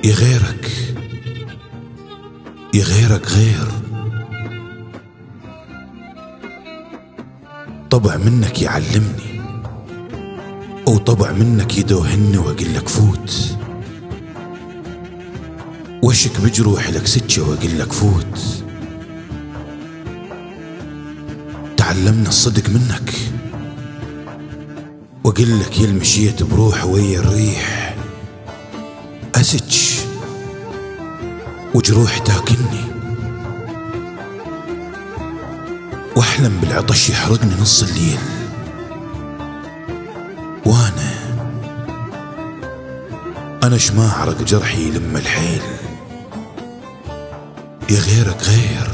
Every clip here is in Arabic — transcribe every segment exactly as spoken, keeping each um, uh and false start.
يا غيرك يا غيرك غير، طبع منك يعلمني وطبع منك يدوهني واقلك فوت، وشك بجروح لك سكة واقلك فوت. تعلمنا الصدق منك واقلك يا المشيت بروح ويا الريح، أسج وجروح تاكلني واحلم بالعطش يحرقني نص الليل، وانا انا شما اعرق جرحي لما الحيل. يا غيرك غير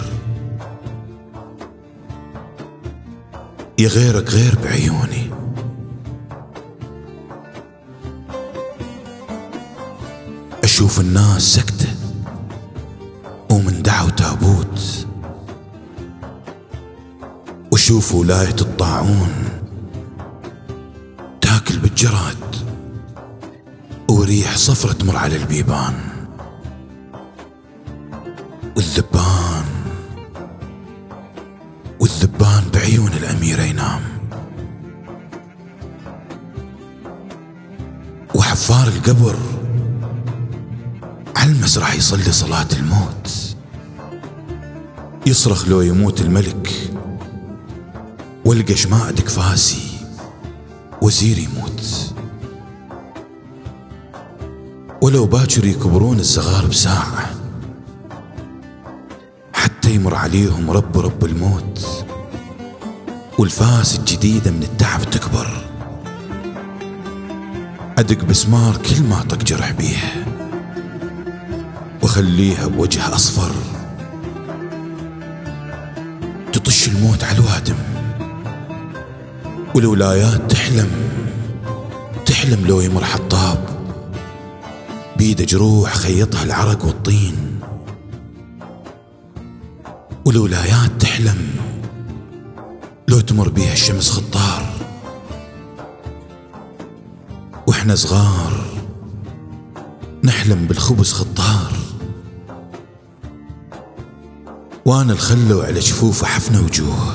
يا غيرك غير بعيوني، اشوف الناس سكتة ومن دعوا تابوت، واشوف ولاية الطاعون تاكل بالجراد وريح صفرة تمر على البيبان، والذبان والذبان بعيون الأميرة ينام، وحفار القبر على المسرح يصلي صلاة الموت، يصرخ لو يموت الملك والقى شماء دكفاسي وزير يموت، ولو باكر يكبرون الصغار بساعة حتى يمر عليهم رب رب الموت، والفاس الجديدة من التعب تكبر، أدق بسمار كل ما طق جرح بيه وخليها بوجه أصفر، تطش الموت على الوادم، والولايات تحلم تحلم لو يمر حطاب بيده جروح خيطها العرق والطين، والولايات تحلم لو تمر بيها الشمس خطار، واحنا صغار نحلم بالخبز خطار، وانا الخلو على جفوفه حفنة وجوه،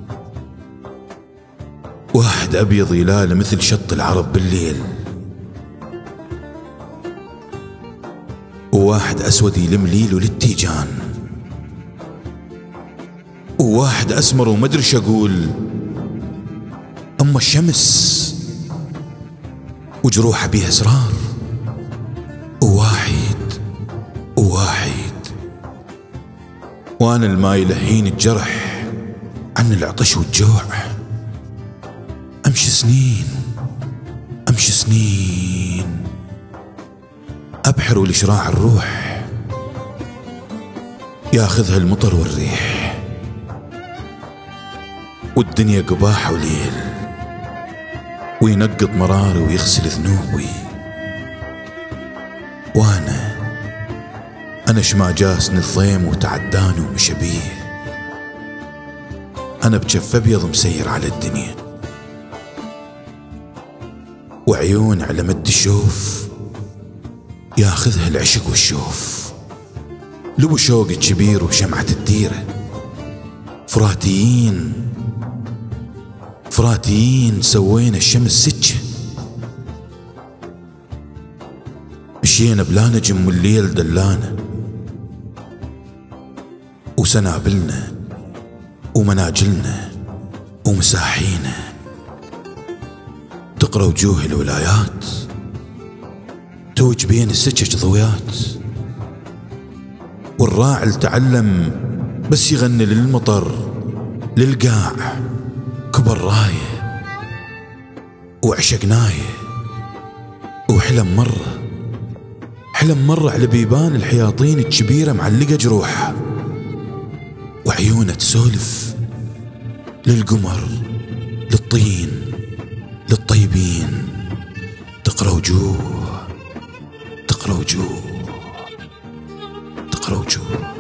واحد ابيض يلاله مثل شط العرب بالليل، وواحد اسود يلم ليله للتيجان، وواحد اسمر ومدري شو اقول اما الشمس وجروحه بيها اسرار، وواحد وواحد وانا الما يلهين الجرح عن العطش والجوع، امشي سنين امشي سنين ابحر ولشراع الروح ياخذها المطر والريح، والدنيا قباحة وليل وينقط مراري ويغسل ذنوبي، وانا انا شما جاسني الضيم وتعداني ومشبيه، انا بجف ابيض مسير على الدنيا، وعيون على مد الشوف ياخذها العشق والشوف، لو شوق الكبير وشمعة الديرة، فراتيين فراتيين سوينا الشمس سكة، مشينا بلا نجم والليل دلانا، وسنابلنا ومناجلنا ومساحينا تقرا وجوه الولايات، توج بين السكك ضويات، والراعي تعلم بس يغني للمطر للقاع كبر رايه، وعشقنايه وحلم مرة حلم مرة على بيبان الحياطين الكبيرة معلقة جروحها، وعيونه تسولف للقمر للطين للطيبين، تقرا وجوه تقرا وجوه تقرا وجوه.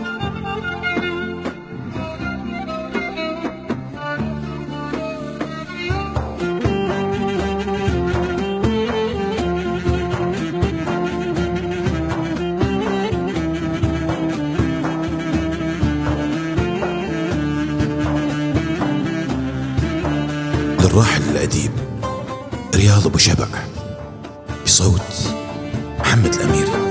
للراحل الأديب رياض أبو شبع بصوت محمد الأمير.